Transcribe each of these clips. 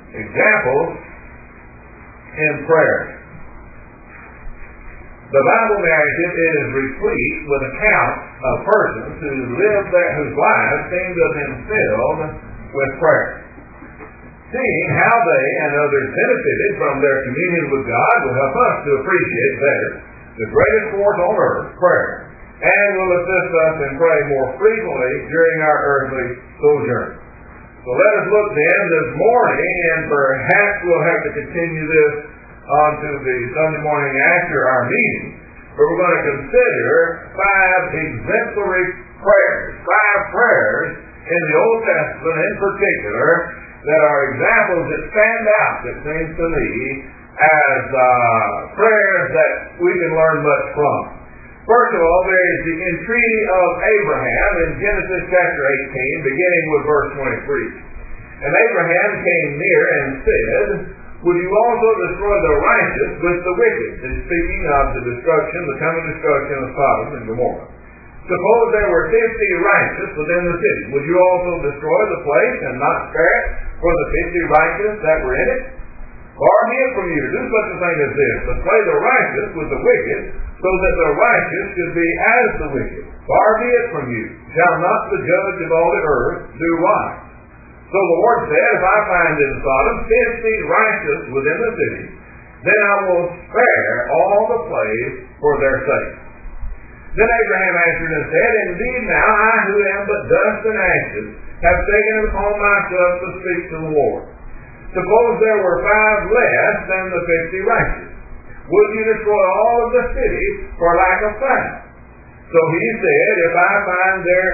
examples in prayer. The Bible narrative is replete with accounts of persons who lived there, whose lives seem to have been filled with prayer. Seeing how they and others benefited from their communion with God will help us to appreciate better the greatest force on earth, prayer, and will assist us in praying more frequently during our earthly sojourn. So let us look then this morning, and perhaps we'll have to continue this on to the Sunday morning after our meeting, but we're going to consider 5 exemplary prayers, 5 prayers in the Old Testament in particular that are examples that stand out, it seems to me, as prayers that we can learn much from. First of all, there is the entreaty of Abraham in Genesis chapter 18, beginning with verse 23. And Abraham came near and said, "Would you also destroy the righteous with the wicked?" And speaking of the destruction, the coming destruction of Sodom and Gomorrah. "Suppose there were 50 righteous within the city. Would you also destroy the place and not spare it for the 50 righteous that were in it? Far be it from you to do such a thing as this, but slay the righteous with the wicked, so that the righteous should be as the wicked. Far be it from you. Shall not the judge of all the earth do right? So the Lord said, if I find in Sodom 50 righteous within the city, then I will spare all the place for their sake. Then Abraham answered and said, Indeed now I who am but dust and ashes have taken it upon myself to speak to the Lord. Suppose there were 5 less than the 50 righteous. Would you destroy all of the city for lack of 5? So he said, if I find there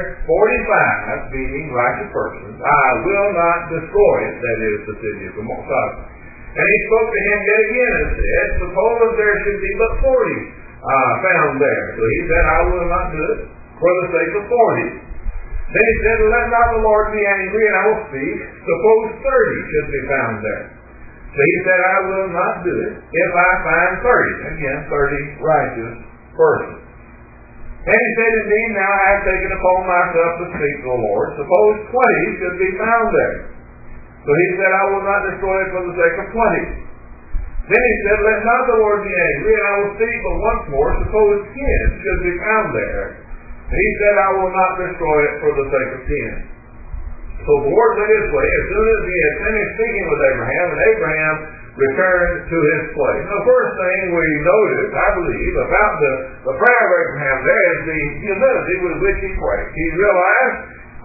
45, being righteous persons, I will not destroy it, that is, the city of Sodom. And he spoke to him yet again and said, suppose there should be but 40 found there. So he said, I will not do it for the sake of 40. Then he said, let not the Lord be angry, and I will speak. Suppose 30 should be found there. So he said, I will not do it if I find 30. Again, 30 righteous persons. And he said, Indeed, now I have taken upon myself to speak to the Lord. Suppose 20 should be found there. So he said, I will not destroy it for the sake of 20. Then he said, let not the Lord be angry, and I will speak but once more. Suppose 10 should be found there. And he said, I will not destroy it for the sake of 10. So the Lord went his way as soon as he had finished speaking with Abraham, and Abraham returned to his place. The first thing we notice, I believe, about the prayer of Abraham there is the humility with which he prayed. He realized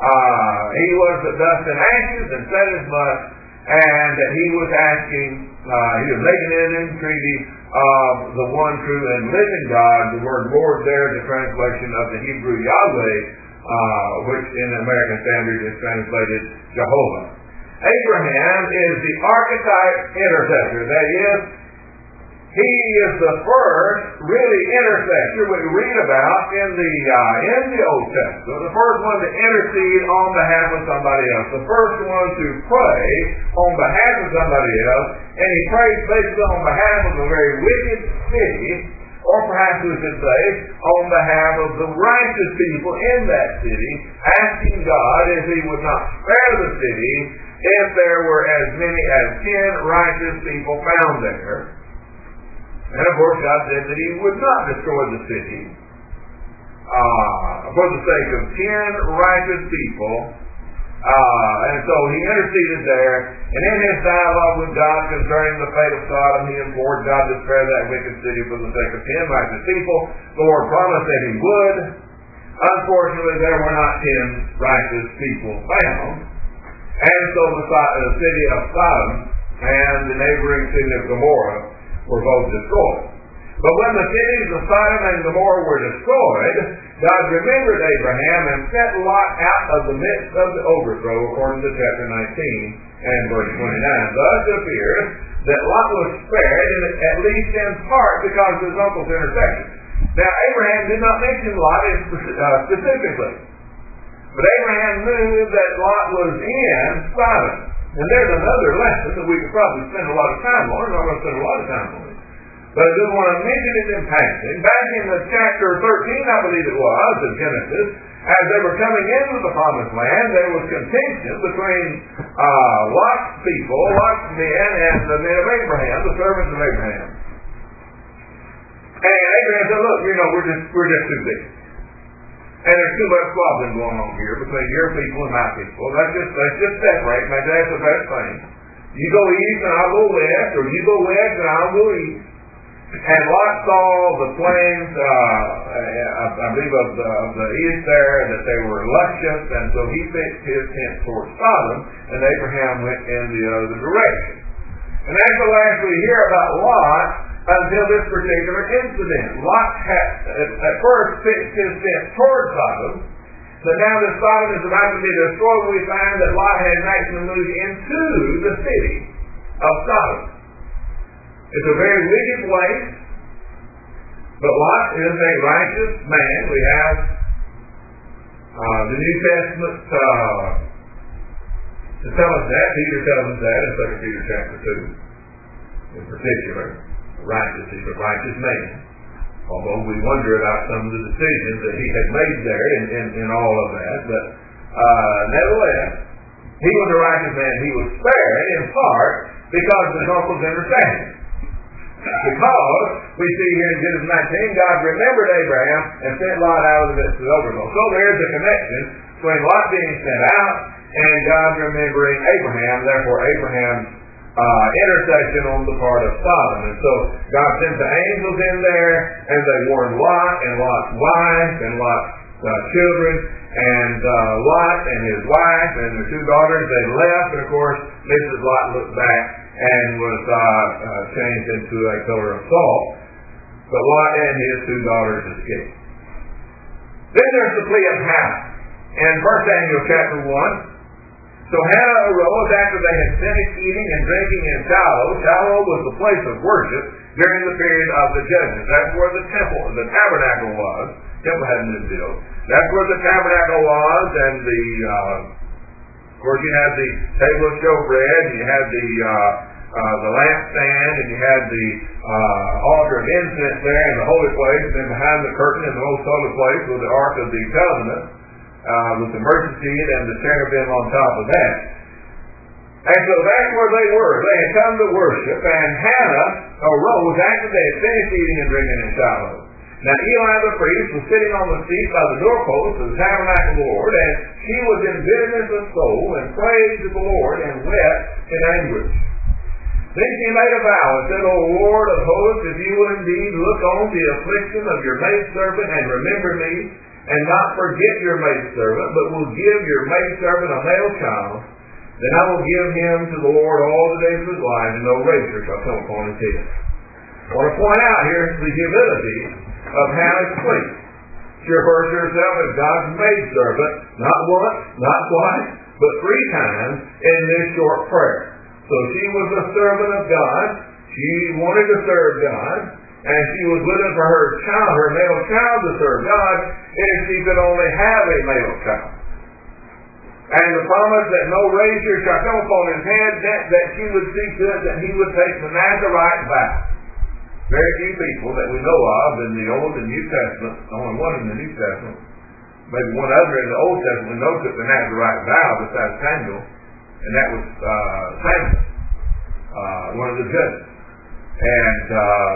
he was the dust and ashes and said as much, and that he was asking, he was making an entreaty of the one true and living God. The word Lord there, the translation of the Hebrew Yahweh, which in the American Standard is translated Jehovah. Abraham is the archetype intercessor. That is, he is the first really intercessor we read about in the Old Testament. The first one to intercede on behalf of somebody else. The first one to pray on behalf of somebody else. And he prays basically on behalf of a very wicked city, or perhaps we should say, on behalf of the righteous people in that city, asking God if he would not spare the city if there were as many as 10 righteous people found there. And of course God said that he would not destroy the city for the sake of 10 righteous people. And so he interceded there, and in his dialogue with God concerning the fate of Sodom, he implored God to spare that wicked city for the sake of 10 righteous people. The Lord promised that he would. Unfortunately, there were not 10 righteous people found. And so the city of Sodom and the neighboring city of Gomorrah were both destroyed. But when the cities of Sodom and Gomorrah were destroyed, God remembered Abraham and sent Lot out of the midst of the overthrow, according to chapter 19 and verse 29. Thus it appears that Lot was spared, at least in part, because of his uncle's intercession. Now, Abraham did not mention Lot specifically. But Abraham knew that Lot was in Sodom. And there's another lesson that we could probably spend a lot of time on. I'm not going to spend a lot of time on it. But I just want to mention it in passing. Back in the chapter 13, I believe it was, of Genesis, as they were coming into the promised land, there was contention between Lot's people, Lot's men, and the men of Abraham, the servants of Abraham. And Abraham said, look, we're just too big. And there's too much squabbling going on here between your people and my people. Let's just separate. Maybe that's the best thing. You go east and I'll go west, or you go west and I'll go east. And Lot saw the plains, I believe of the east there, that they were luscious, and so he fixed his tent towards Sodom, and Abraham went in the other direction. And that's the last we hear about Lot until this particular incident. Lot had at first fixed his tent towards Sodom, but now that Sodom is about to be destroyed, we find that Lot has actually moved into the city of Sodom. It's a very wicked place, but Lot is a righteous man. We have the New Testament to tell us that. Peter tells us that in 2 Peter chapter 2. In particular, righteous, he's a righteous man. Although we wonder about some of the decisions that he had made there in all of that. But nevertheless, he was a righteous man. He was spared in part because of his uncle's understanding. Because we see here in Genesis 19, God remembered Abraham and sent Lot out of the midst of the overflow. So there's a connection between Lot being sent out and God remembering Abraham. Therefore, Abraham's intercession on the part of Sodom. And so God sent the angels in there, and they warned Lot and Lot's wife and Lot's children, and Lot and his wife and their two daughters. They left, and of course, Mrs. Lot looked back and was changed into a pillar of salt. But Lot and his two daughters escaped. Then there's the plea of Hannah. In 1 Samuel chapter 1, so Hannah arose after they had finished eating and drinking in Shiloh. Shiloh was the place of worship during the period of the judges. That's where the tabernacle was. The temple hadn't been built. That's where the tabernacle was, and of course, you had the table of showbread, you had the lampstand, and you had the altar of incense there in the holy place, and then behind the curtain in the most holy place was the Ark of the Covenant, with the mercy seat and the cherubim on top of that. And so that's where they were. They had come to worship, and Hannah arose after they had finished eating and drinking in Shiloh. Now Eli the priest was sitting on the seat by the doorpost of the tabernacle of the Lord, and she was in bitterness of soul, and prayed to the Lord, and wept in anguish. Then she made a vow, and said, O Lord of hosts, if you will indeed look on the affliction of your maidservant, and remember me, and not forget your maidservant, but will give your maidservant a male child, then I will give him to the Lord all the days of his life, and no razor shall come upon his head. I want to point out here the humility of Hannah's plea. She refers to herself as God's maidservant, not once, not twice, but 3 times in this short prayer. So she was a servant of God. She wanted to serve God, and she was willing for her child, her male child, to serve God if she could only have a male child. And the promise that no razor shall come upon his head, that she would see to it that he would take the Nazarite vow. Very few people that we know of in the Old and New Testament, only one in the New Testament, maybe one other in the Old Testament, knows that the Nazarite vow besides Samuel, and that was Samuel, one of the judges. And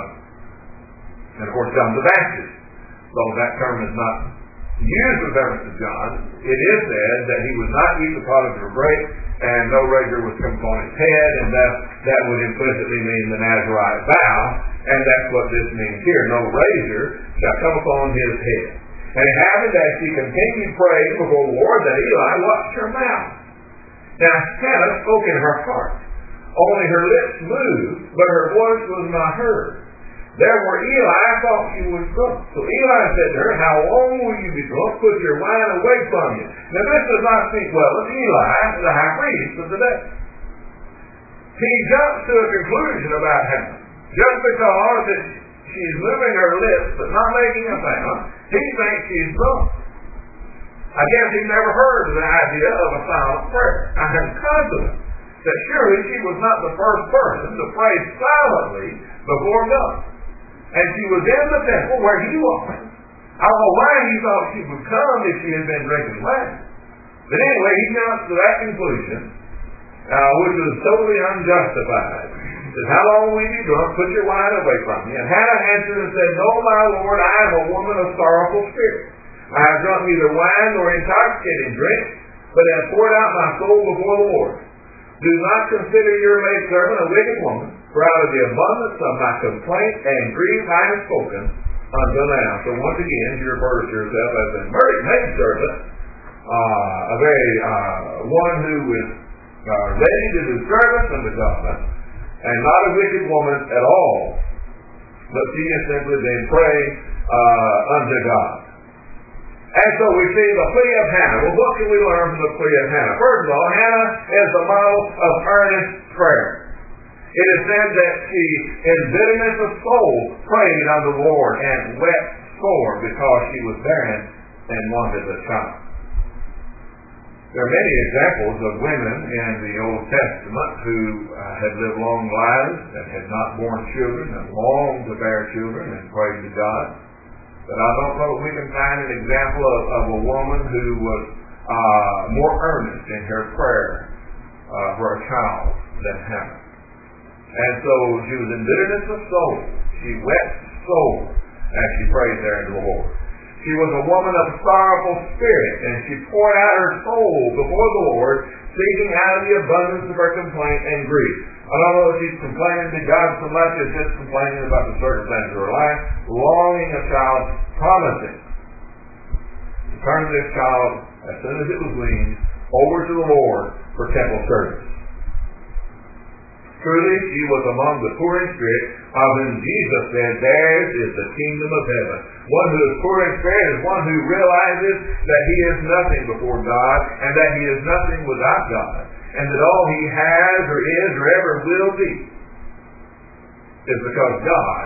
of course John the Baptist, though that term is not used with reference to John, it is said that he would not eat the product of grape, and no razor was come upon his head, and that would implicitly mean the Nazarite vow, and that's what this means here. No razor shall come upon his head. And it happened as she continued praying before the Lord that Eli watched her mouth. Now Hannah spoke in her heart. Only her lips moved, but her voice was not heard. Therefore Eli thought she was drunk. So Eli said to her, How long will you be drunk? Put your wine away from you. Now this does not speak well of Eli, the high priest of the day. He jumps to a conclusion about Hannah. Just because she's moving her lips but not making a sound, he thinks she's drunk. I guess he's never heard of the idea of a silent prayer. I am confident that surely she was not the first person to pray silently before God. And she was in the temple where he was. I don't know why he thought she would come if she had been drinking wine. But anyway, he comes to that conclusion, which was totally unjustified. He says, how long will you be drunk? Put your wine away from me. And Hannah answered and said, no, my Lord, I am a woman of sorrowful spirit. I have drunk neither wine nor intoxicating drink, but have poured out my soul before the Lord. Do not consider your maidservant a wicked woman, for out of the abundance of my complaint and grief I have spoken until now. So once again, she refers to herself as a maidservant, a very one who is ready to do service unto God, and not a wicked woman at all, but she has simply been praying unto God. And so we see the plea of Hannah. Well, what can we learn from the plea of Hannah? First of all, Hannah is the model of earnest prayer. It is said that she, in bitterness of soul, prayed unto the Lord and wept sore because she was barren and wanted a child. There are many examples of women in the Old Testament who had lived long lives and had not borne children and longed to bear children and prayed to God. But I don't know if we can find an example of a woman who was more earnest in her prayer for a child than Hannah. And so she was in bitterness of soul. She wept sore as she prayed there to the Lord. She was a woman of sorrowful spirit, and she poured out her soul before the Lord, speaking out of the abundance of her complaint and grief. I don't know if she's complaining to God so much as just complaining about the circumstances of her life, longing a child, promising to turn this child, as soon as it was weaned, over to the Lord for temple service. Truly, she was among the poor in spirit, of whom Jesus said, theirs is the kingdom of heaven. One who is poor in spirit is one who realizes that he is nothing before God, and that he is nothing without God, and that all he has or is or ever will be is because God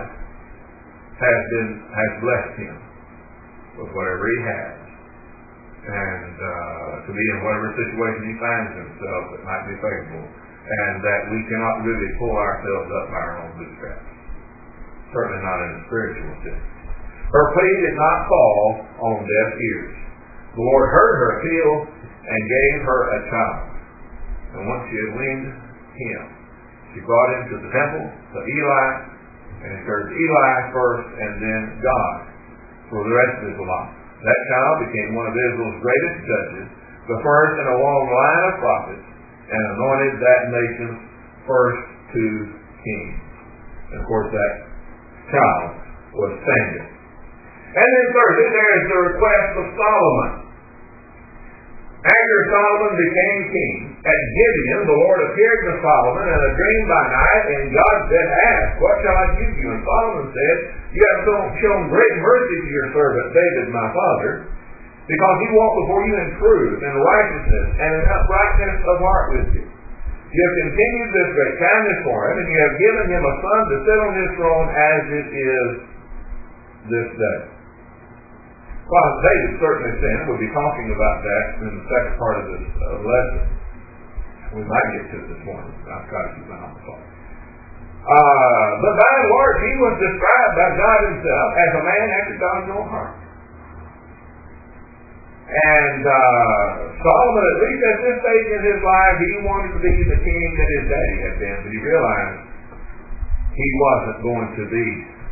has blessed him with whatever he has. And to be in whatever situation he finds himself that might be favorable, and that we cannot really pull ourselves up by our own bootstraps. Certainly not in a spiritual sense. Her plea did not fall on deaf ears. The Lord heard her appeal and gave her a child. And once she had weaned him, she brought him to the temple, to Eli, and he served Eli first and then God for the rest of his life. That child became one of Israel's greatest judges, the first in a long line of prophets, and anointed that nation's first two kings. And of course that child was Samuel. And then thirdly, there is the request of Solomon. After Solomon became king, at Gibeon the Lord appeared to Solomon in a dream by night, and God said, ask, what shall I give you? And Solomon said, you have shown great mercy to your servant David my father, because he walked before you in truth and righteousness and in uprightness of heart with you. You have continued this great kindness for him, and you have given him a son to sit on his throne as it is this day. Well, David certainly sinned. We'll be talking about that in the second part of this lesson. We might get to it this morning. I'll try to keep my mouth closed. But by and large, he was described by God himself as a man after God's own heart. And Solomon, at least at this stage in his life, he wanted to be the king that his daddy had been, but he realized he wasn't going to be,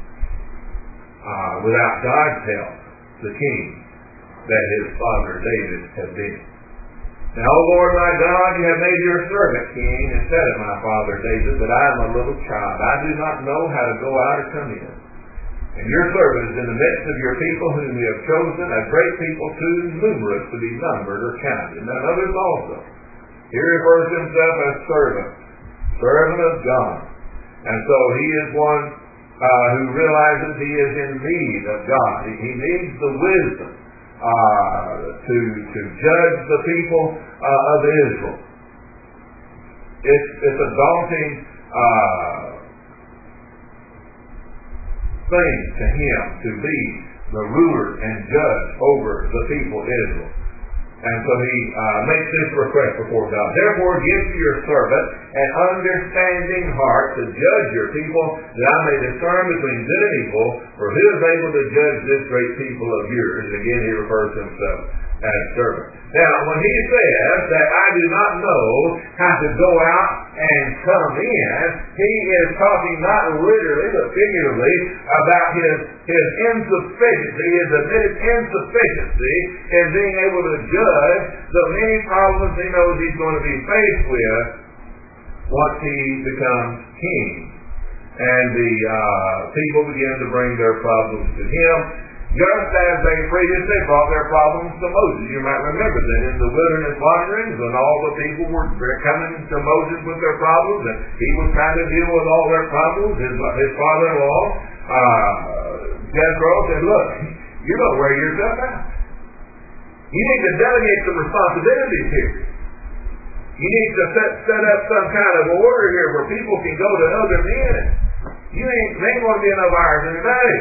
without God's help, the king that his father David had been. Now, O Lord my God, you have made your servant king instead of my father David, but I am a little child. I do not know how to go out or come in. And your servant is in the midst of your people whom you have chosen, a great people too numerous to be numbered or counted, and others also. He refers to himself as servant of God. And so he is one who realizes he is in need of God. He needs the wisdom to judge the people of Israel. It's a daunting thing to him to be the ruler and judge over the people of Israel. And so he makes this request before God. Therefore, give to your servant an understanding heart to judge your people, that I may discern between good and evil. For who is able to judge this great people of yours? And again, he refers to himself as servant. Now, when he says that I do not know how to go out and come in, he is talking not literally but figuratively about his insufficiency, his admitted insufficiency in being able to judge the many problems he knows he's going to be faced with once he becomes king. And the people begin to bring their problems to him, just as they previously brought their problems to Moses. You might remember that in the wilderness wanderings, when all the people were coming to Moses with their problems, and he was trying to deal with all their problems, his father-in-law, Jethro, said, look, you don't wear yourself out. You need to delegate some responsibilities here. You need to set up some kind of order here where people can go to other men. You ain't going to be enough hours in the day.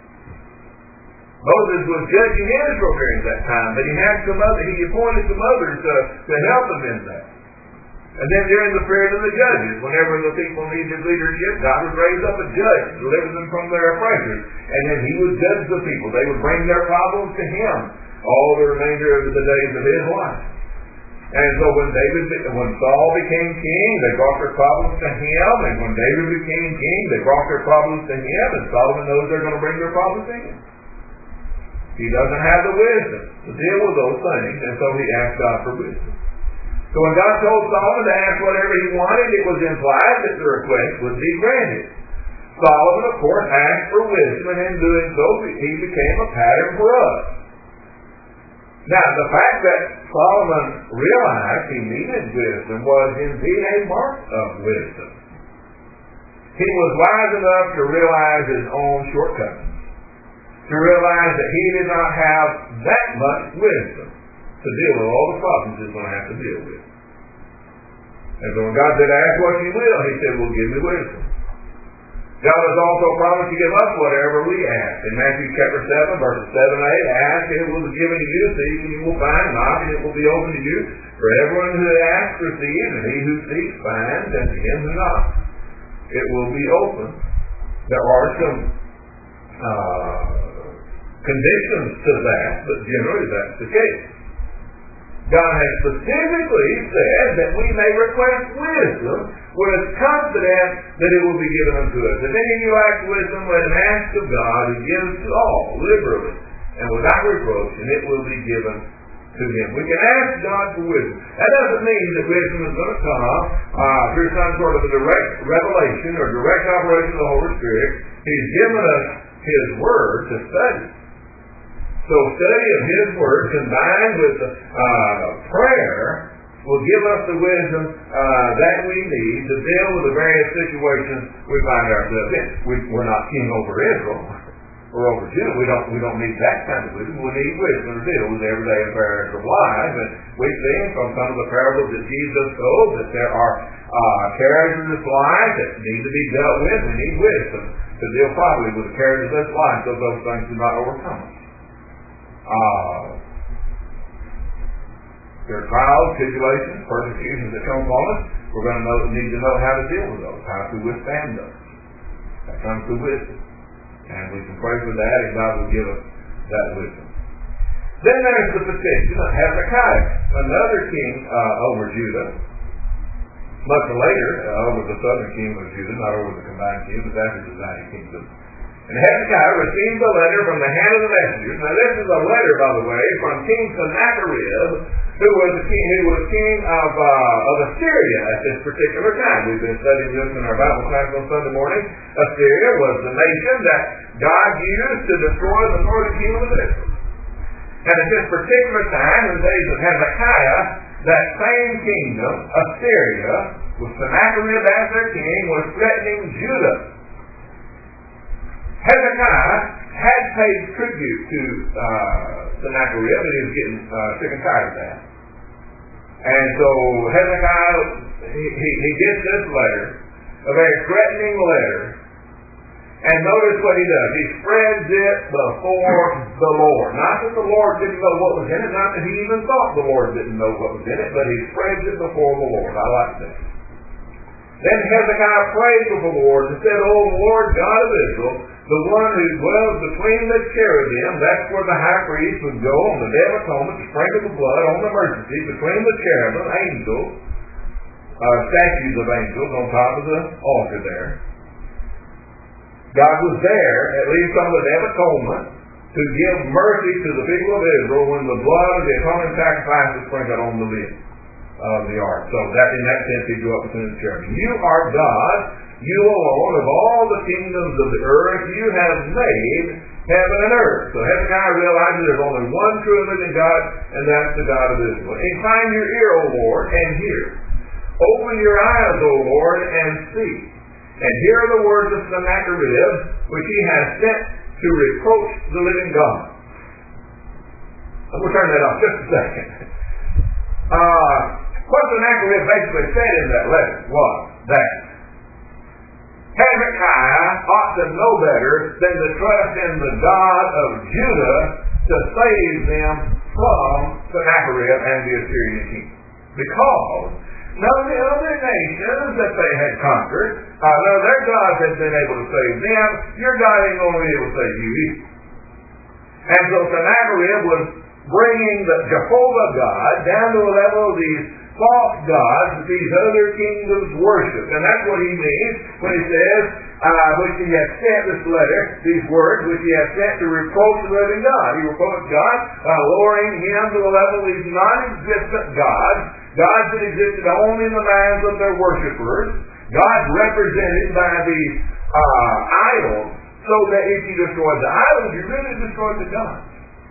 Moses was judging Israel during that time, but he appointed some others to help him in that. And then during the period of the judges, whenever the people needed leadership, God would raise up a judge to deliver them from their oppressors. And then he would judge the people. They would bring their problems to him all the remainder of the days of his life. And so when Saul became king, they brought their problems to him. And when David became king, they brought their problems to him. And Solomon knows they're going to bring their problems to him. He doesn't have the wisdom to deal with those things, and so he asked God for wisdom. So when God told Solomon to ask whatever he wanted, it was implied that the request would be granted. Solomon, of course, asked for wisdom, and in doing so, he became a pattern for us. Now, the fact that Solomon realized he needed wisdom was indeed a mark of wisdom. He was wise enough to realize his own shortcomings, to realize that he did not have that much wisdom to deal with all the problems he's going to have to deal with. And so when God said, ask what you will, he said, well, give me wisdom. God has also promised to give us whatever we ask. In Matthew chapter 7, verses 7 and 8, ask and it will be given to you, seek and you will find, knock and it will be open to you. For everyone who asks receives, and he who seeks finds, and to him who knocks it will be open. There are some conditions to that, but generally that's the case. God has specifically said that we may request wisdom with confidence that it will be given unto us. If any of you lack wisdom, let him ask of God, who gives to all liberally and without reproach, and it will be given to him. We can ask God for wisdom. That doesn't mean that wisdom is going to come through some sort of a direct revelation or direct operation of the Holy Spirit. He's given us his word to study. So study of his word combined with prayer will give us the wisdom that we need to deal with the various situations we find ourselves in. We're not king over Israel or over Judah. We don't need that kind of wisdom. We need wisdom to deal with everyday affairs of life. And we've seen from some of the parables that Jesus told that there are cares of this life that need to be dealt with. We need wisdom to deal properly with the cares of this life so those things do not overcome us. There are trials, tribulations, persecutions that come upon us. We're going to need to know how to deal with those, how to withstand those. That comes through wisdom. And we can pray for that, and God will give us that wisdom. Then there's the petition of Hezekiah, another king over Judah. Much later, over the southern kingdom of Judah, not over the combined kingdom, but after the divided kingdom. And Hezekiah received a letter from the hand of the messengers. Now this is a letter, by the way, from King Sennacherib, who was king of Assyria at this particular time. We've been studying this in our Bible class on Sunday morning. Assyria was the nation that God used to destroy the northern kingdom of Israel. And at this particular time, in the days of Hezekiah, that same kingdom, Assyria, with Sennacherib as their king, was threatening Judah. Hezekiah had paid tribute to Sennacherib, and he was getting sick and tired of that. And so Hezekiah, he gets this letter, a very threatening letter, And notice what he does. He spreads it before the Lord. Not that the Lord didn't know what was in it, not that he even thought the Lord didn't know what was in it, but he spreads it before the Lord. I like that. Then Hezekiah prayed to the Lord and said, O Lord God of Israel, the one who dwells between the cherubim, that's where the high priest would go on the Day of Atonement to sprinkle the blood on the mercy between the cherubim, angels, statues of angels on top of the altar there. God was there, at least on the Day of Atonement, to give mercy to the people of Israel when the blood of the atoning sacrifice was sprinkled on the lid of the ark. So that, in that sense, he grew up between the cherubim. You are God, you alone, of all the kingdoms of the earth, you have made heaven and earth. So Hezekiah realized there's only one true and living God, and that's the God of Israel. Incline your ear, O Lord, and hear. Open your eyes, O Lord, and see. And hear the words of Sennacherib, which he has sent to reproach the living God. We'll turn that off just a second. What Sennacherib basically said in that letter was that Hezekiah ought to know better than to trust in the God of Judah to save them from Sennacherib and the Assyrian king. Because none of the other nations that they had conquered, none of their gods had been able to save them. Your God ain't going to be able to save you either. And so Sennacherib was bringing the Jehovah God down to a level of these false gods that these other kingdoms worship. And that's what he means when he says, which he has sent this letter, these words, which he has sent to reproach the living God. He reproached God by lowering him to the level of these non-existent gods, gods that existed only in the minds of their worshipers, gods represented by these idols, so that if you destroyed the idols, you really destroyed the gods.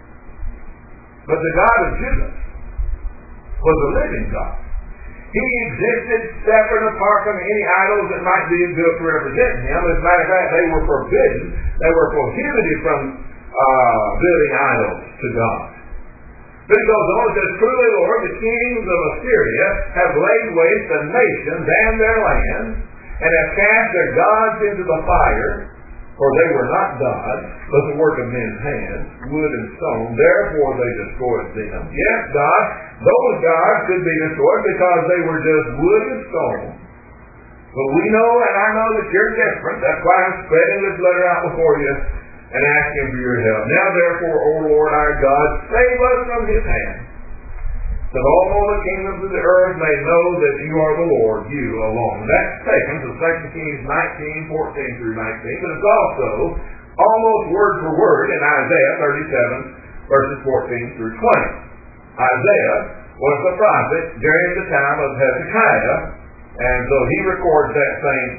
But the God of Judah was a living God. He existed separate apart from any idols that might be built to represent him. As a matter of fact, they were forbidden. They were prohibited from building idols to God. But he goes on and says, Truly, Lord, the kings of Assyria have laid waste the nations and their lands, and have cast their gods into the fire, for they were not gods, but the work of men's hands, wood and stone. Therefore they destroyed them. Yes, God, those gods could be destroyed because they were just wood and stone. But we know, and I know that you're different. That's why I'm spreading this letter out before you and asking for your help. Now therefore, O Lord our God, save us from his hand, that all the kingdoms of the earth may know that you are the Lord, you alone. That's taken from 2 Kings 19, 14 through 19, but it's also almost word for word in Isaiah 37, verses 14 through 20. Isaiah was the prophet during the time of Hezekiah, and so he records that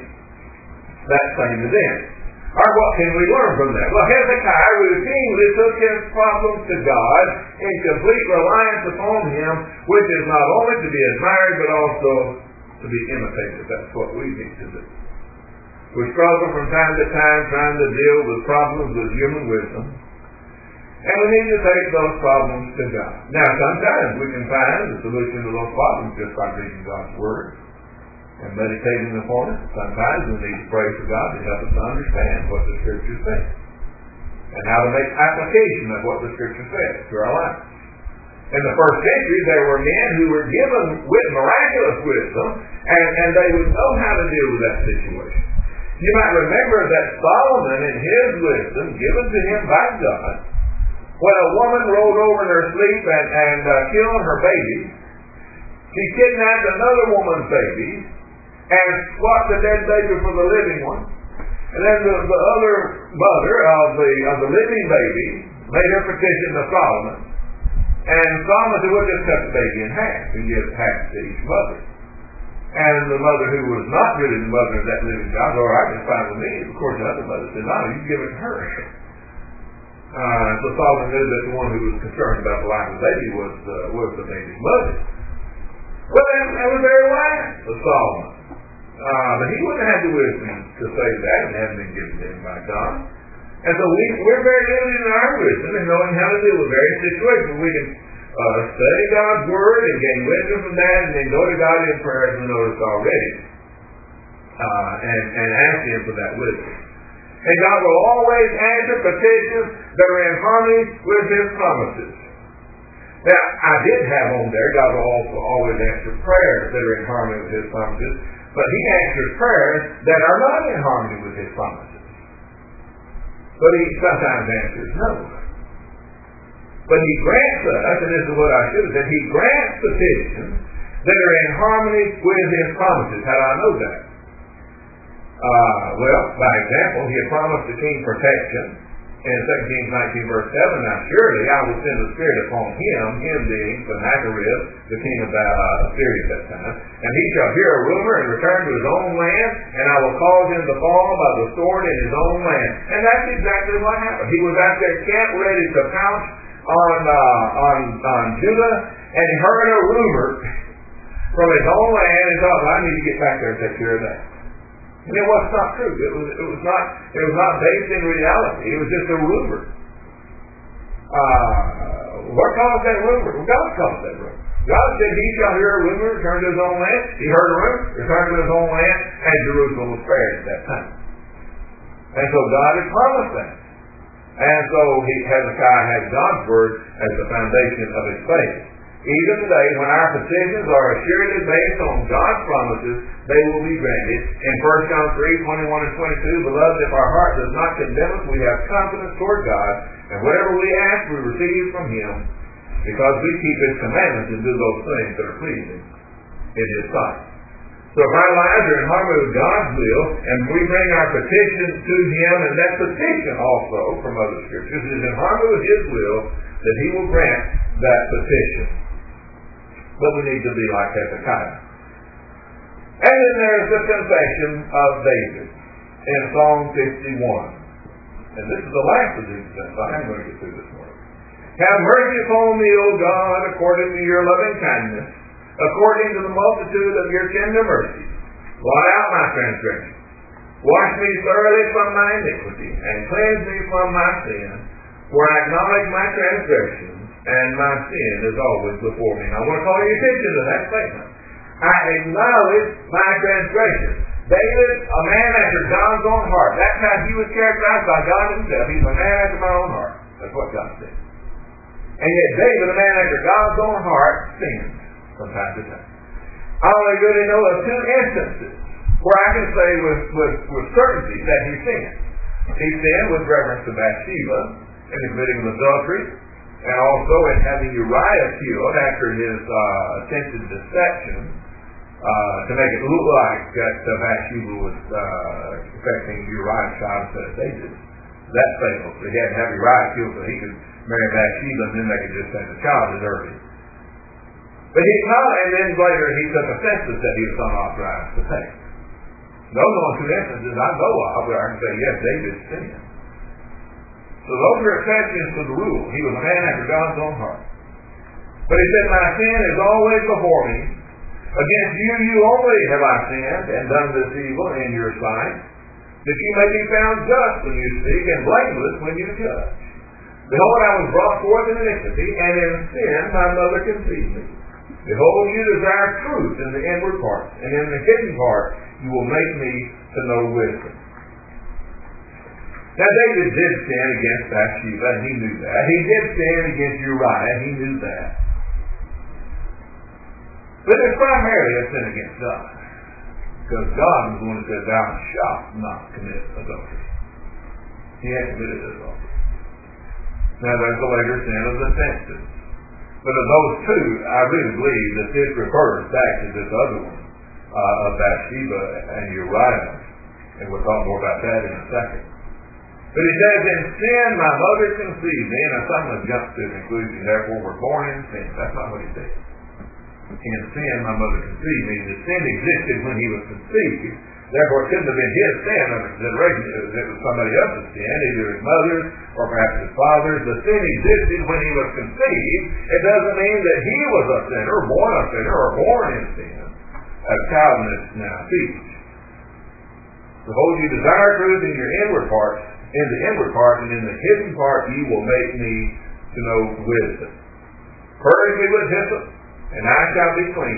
same event. All right, what can we learn from that? Well, Hezekiah routinely took his problems to God in complete reliance upon him, which is not only to be admired, but also to be imitated. That's what we need to do. We struggle from time to time trying to deal with problems with human wisdom, and we need to take those problems to God. Now, sometimes we can find the solution to those problems just by reading God's Word and meditating upon it. Sometimes we need to pray for God to help us to understand what the Scripture says and how to make application of what the Scripture says to our lives. In the first century, there were men who were given with miraculous wisdom, and they would know how to deal with that situation. You might remember that Solomon, in his wisdom given to him by God, when a woman rolled over in her sleep and killed her baby, she kidnapped another woman's baby and swapped the dead baby for the living one. And then the other mother of the living baby made her petition to Solomon. And Solomon said, we'll just cut the baby in half and give half to each mother. And the mother who was not really the mother of that living child, all right, it's fine with me. Of course, the other mother said, no, you give it to her. So Solomon knew that the one who was concerned about the life of the baby was the baby's mother. Well, that was very wise of Solomon. But he wouldn't have the wisdom to say that. It hadn't been given to him by God. And so we're very limited in our wisdom in knowing how to deal with various situations. We can study God's Word and gain wisdom from that, and then go to God in prayer, as we noticed already, and ask Him for that wisdom. And God will always answer petitions that are in harmony with His promises. Now, I did have on there, God will also always answer prayers that are in harmony with His promises, but He answers prayers that are not in harmony with His promises. But He sometimes answers no. But He grants us, and this is what I should have said, He grants petitions that are in harmony with His promises. How do I know that? Well, by example, He had promised the king protection in 2 Kings 19 verse 7. Now surely I will send the Spirit upon him being Sennacherib, the king of Assyria at that time, and he shall hear a rumor and return to his own land, and I will cause him to fall by the sword in his own land. And that's exactly what happened. He was out there camp ready to pounce on Judah, and he heard a rumor from his own land and thought, well, I need to get back there and take care of that. And it was not true. It was not based in reality. It was just a rumor. What caused that rumor? Well, God caused that rumor. God said he shall hear a rumor, return to his own land. He heard a rumor, returned to his own land, and Jerusalem was spared at that time. And so God had promised that. And so Hezekiah had God's word as the foundation of his faith. Even today, when our petitions are assuredly based on God's promises, they will be granted. In 1 John 3:21 and 22, beloved, if our heart does not condemn us, we have confidence toward God, and whatever we ask, we receive from Him, because we keep His commandments and do those things that are pleasing in His sight. So if our lives are in harmony with God's will, and we bring our petition to Him, and that petition also from other scriptures is in harmony with His will, that He will grant that petition. But we need to be like Hezekiah. And then there's the confession of David in Psalm 51. And this is the last of these things I'm going to get through this morning. Have mercy upon me, O God, according to your loving kindness, according to the multitude of your tender mercies. Blot out my transgression. Wash me thoroughly from my iniquity, and cleanse me from my sin. For I acknowledge my transgression, and my sin is always before me. Now, I want to call your attention to that statement. I acknowledge my transgression. David, a man after God's own heart. That's how he was characterized by God himself. He's a man after my own heart. That's what God said. And yet David, a man after God's own heart, sins from time to time. I only really know of two instances where I can say with certainty that he sinned. He sinned with reference to Bathsheba in the committing of adultery, and also in having Uriah killed after his attempted deception to make it look like that Bathsheba was affecting Uriah's child instead of David. That failed. So he had to have Uriah killed so he could marry Bathsheba, and then they could just take the child as early. But he acknowledged, and then later he took a census that he was unauthorized to take. Those are the two instances I know of where I can say, yes, David sinned. So those are exceptions to the rule. He was a man after God's own heart. But he said, my sin is always before me. Against you only have I sinned and done this evil in your sight, that you may be found just when you speak and blameless when you judge. Behold, I was brought forth in iniquity, and in sin my mother conceived me. Behold, you desire truth in the inward parts, and in the hidden part you will make me to know wisdom. Now David did sin against Bathsheba, and he knew that. He did sin against Uriah, and he knew that. But it's primarily a sin against God. Because God was the one who said, thou shalt not commit adultery. He had committed adultery. Now there's the later sin of the tempted. But of those two, I really believe that this refers back to this other one of Bathsheba and Uriah. And we'll talk more about that in a second. But he says, in sin my mother conceived me, and some have jumped to the conclusion, therefore we're born in sin. That's not what he said. In sin my mother conceived me. The sin existed when he was conceived. Therefore it couldn't have been his sin under consideration. It was somebody else's sin, either his mother's or perhaps his father's. The sin existed when he was conceived. It doesn't mean that he was a sinner, born a sinner, or born in sin, as Calvinists now teach. Behold, you desire truth in your inward parts, in the inward part, and in the hidden part you will make me to know wisdom. Purge me with hyssop, and I shall be clean.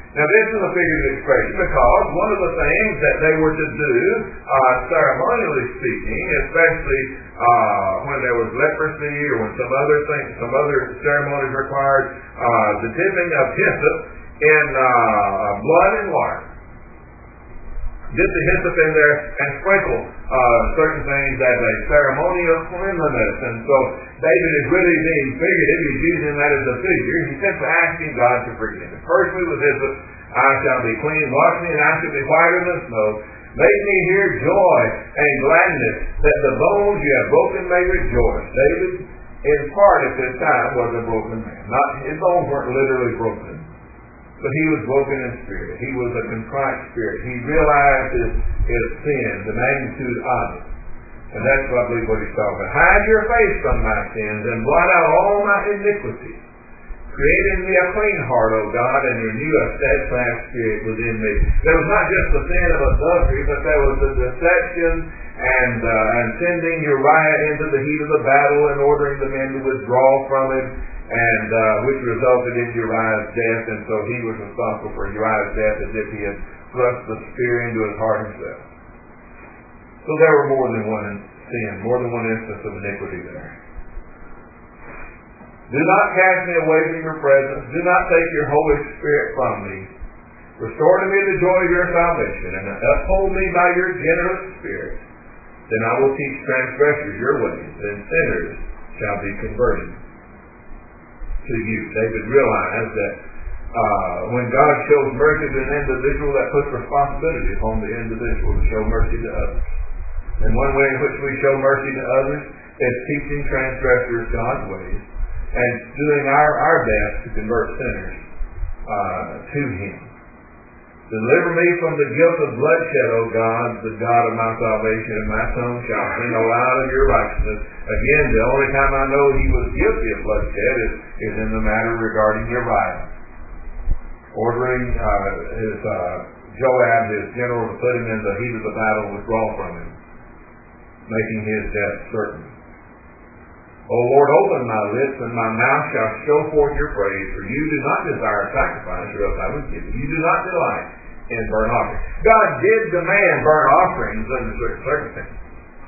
Now this is a figurative expression because one of the things that they were to do, ceremonially speaking, especially when there was leprosy or when some other ceremonies required the dipping of hyssop in blood and water. Dip the hyssop in there and sprinkle certain things as a ceremonial cleanliness. And so David is really being figurative. He's using that as a figure. He's simply asking God to forgive him. Firstly with hyssop, I shall be clean. Wash me and I shall be whiter than snow. Make me hear joy and gladness, that the bones you have broken may rejoice. David, in part at this time, was a broken man. His bones weren't literally broken, but he was broken in spirit. He was a contrite spirit. He realized his sin, the magnitude of it. And that's what I believe what he's talking about. Hide your face from my sins and blot out all my iniquities. Create in me a clean heart, O God, and renew a steadfast spirit within me. There was not just the sin of adultery, but there was the deception and sending Uriah into the heat of the battle and ordering the men to withdraw from him, and which resulted in Uriah's death. And so he was responsible for Uriah's death as if he had thrust the spear into his heart himself. So there were more than one sin, more than one instance of iniquity there. Do not cast me away from your presence. Do not take your Holy Spirit from me. Restore to me the joy of your salvation, and uphold me by your generous spirit. Then I will teach transgressors your ways, and sinners shall be converted to you. David realized that when God shows mercy to an individual, that puts responsibility upon the individual to show mercy to others. And one way in which we show mercy to others is teaching transgressors God's ways and doing our best to convert sinners to Him. Deliver me from the guilt of bloodshed, O God, the God of my salvation, and my tongue shall sing aloud of your righteousness. Again, the only time I know he was guilty of bloodshed is in the matter regarding Uriah. Ordering Joab, his general, to put him in the heat of the battle and withdraw from him, making his death certain. O Lord, open my lips, and my mouth shall show forth your praise, for you do not desire sacrifice, or else I would give it. You do not delight in burnt offerings. God did demand burnt offerings under certain circumstances.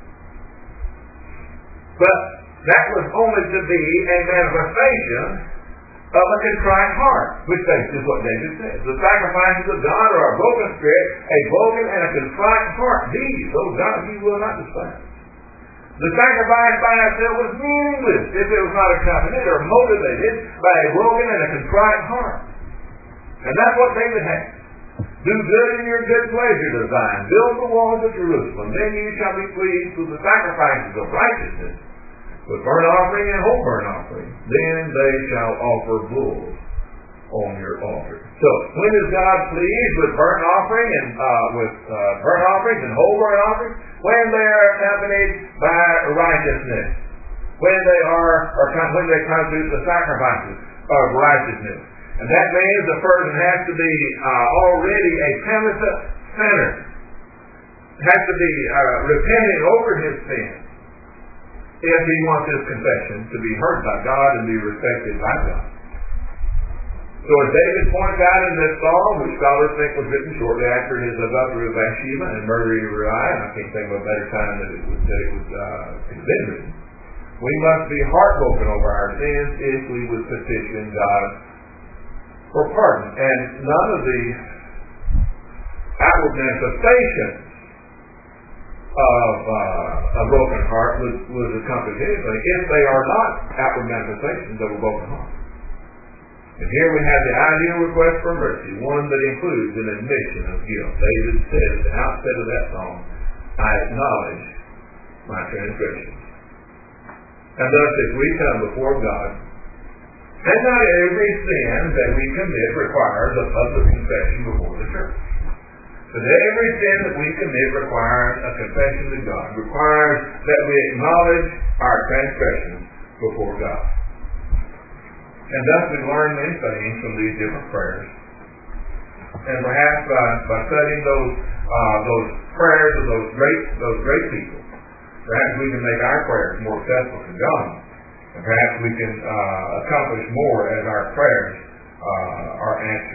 But that was only to be a manifestation of a contrite heart, which is what David says. The sacrifices of God are a broken spirit, a broken and a contrite heart. These, O God, you will not despise. The sacrifice by itself was meaningless if it was not accompanied or motivated by a broken and a contrite heart. And that's what David had. Do good in your good pleasure to thine. Build the walls of Jerusalem. Then you shall be pleased with the sacrifices of righteousness, with burnt offering and whole burnt offering. Then they shall offer bulls on your altar. So, when is God pleased with burnt offering and burnt offerings and whole burnt offerings? When they are accompanied by righteousness. When they constitute the sacrifices of righteousness. And that means the person has to be already a penitent sinner. Has to be repenting over his sin if he wants his confession to be heard by God and be respected by God. So as David points out in this psalm, which scholars think was written shortly after his adultery of Bathsheba and murder of Uriah, and I can't think of a better time that it was been written, we must be heartbroken over our sins if we would petition God for pardon. And none of the outward manifestations of a broken heart would accomplish anything if they are not outward manifestations of a broken heart. And here we have the ideal request for mercy, one that includes an admission of guilt. David said at the outset of that song, I acknowledge my transgressions. And thus, as we come before God, and not every sin that we commit requires a public confession before the church. But every sin that we commit requires a confession to God, requires that we acknowledge our transgressions before God. And thus we learn many things from these different prayers. And perhaps by studying those prayers of those great people, perhaps we can make our prayers more acceptable to God. And perhaps we can accomplish more as our prayers are answered.